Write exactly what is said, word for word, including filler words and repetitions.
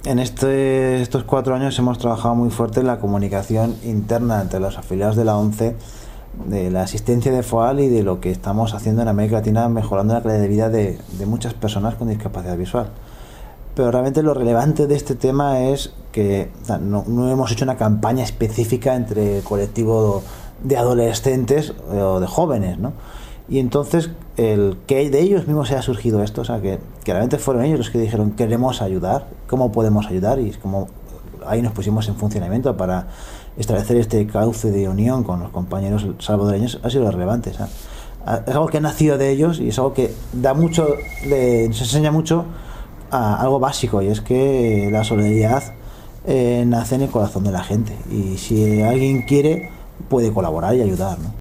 En este, estos cuatro años hemos trabajado muy fuerte en la comunicación interna entre los afiliados de la ONCE, de la asistencia de FOAL y de lo que estamos haciendo en América Latina, mejorando la calidad de vida de, de muchas personas con discapacidad visual. Pero realmente lo relevante de este tema es que o sea, no, no hemos hecho una campaña específica entre el colectivo de adolescentes o de jóvenes, ¿no? Y entonces el que de ellos mismos se ha surgido esto, o sea, que, que realmente fueron ellos los que dijeron queremos ayudar, cómo podemos ayudar, y como ahí nos pusimos en funcionamiento para establecer este cauce de unión con los compañeros salvadoreños, ha sido lo relevante. O sea, es algo que ha nacido de ellos y es algo que da mucho, le, nos enseña mucho a algo básico, y es que la solidaridad eh, nace en el corazón de la gente, y si alguien quiere puede colaborar y ayudar, ¿no?